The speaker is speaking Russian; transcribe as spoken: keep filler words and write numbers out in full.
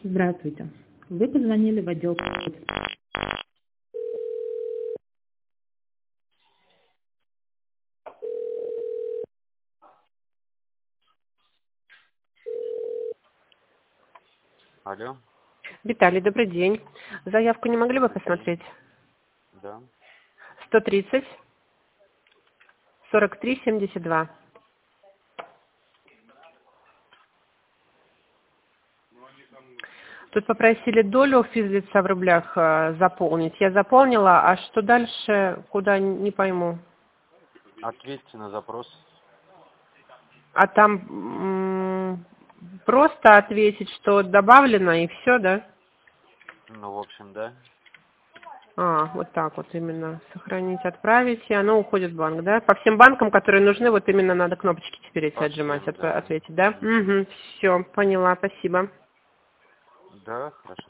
Здравствуйте. Вы позвонили в отдел. Алло, Виталий, добрый день. Заявку не могли бы посмотреть? да. сто тридцать сорок три семьдесят два. Тут попросили долю физлица в рублях э, заполнить. Я заполнила, а что дальше, куда, не пойму. Ответьте на запрос. А там м, просто ответить, что добавлено, и все, да? Ну, в общем, да. А, вот так вот именно. Сохранить, отправить, и оно уходит в банк, да? По всем банкам, которые нужны, вот именно надо кнопочки теперь эти По отжимать, всем, отв- да. ответить, да? Мгм. Угу, все, поняла, спасибо. Да, хорошо.